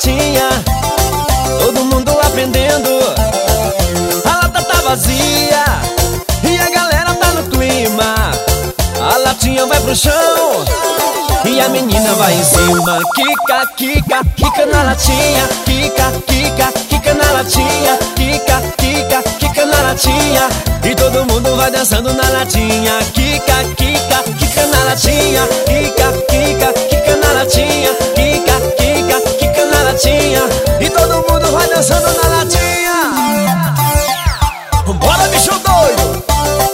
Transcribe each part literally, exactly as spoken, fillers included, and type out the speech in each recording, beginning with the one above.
latinha, todo mundo aprendendo. A lata tá vazia e a galera tá no clima. A latinha vai pro chão e a menina vai em cima. Quica, quica, quica na latinha. Quica, quica, quica na latinha. Quica, quica, quica na latinha. E todo mundo vai dançando na latinha. Quica, quica, quica na latinha. Quica, quica, quica na latinha. Quica, quica, quica na latinha. E todo mundo vai dançando na latinha. Bora, bicho doido!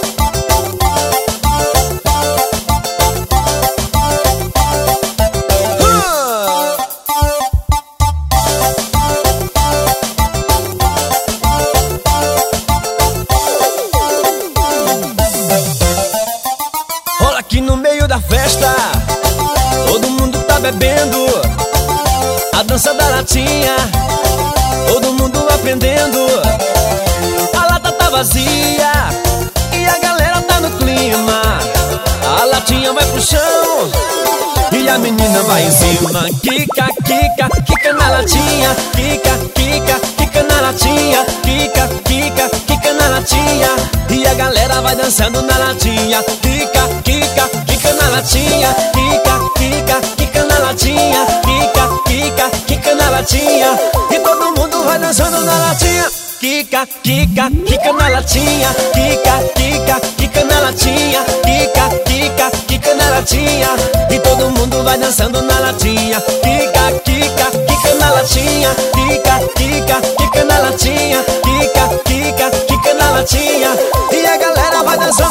Olha aqui no meio da festa, todo mundo tá bebendo a dança da latinha, todo mundo aprendendo. A lata tá vazia e a galera tá no clima. A latinha vai pro chão e a menina vai em cima. Quica, quica, quica na latinha. Quica, quica, quica na latinha. Quica, quica, quica na latinha. E a galera vai dançando na latinha. Quica, quica, quica na latinha. Quica, quica, quica na latinha. Quica, quica, quica na latinha. E todo mundo vai dançando na latinha. Quica, quica, quica na latinha. Quica, quica, quica na latinha. Quica, quica, quica na latinha. E todo mundo vai dançando na latinha. Quica, quica, quica na latinha. Quica, quica, quica na latinha. Quica, quica, quica na latinha. E a galera vai dançando.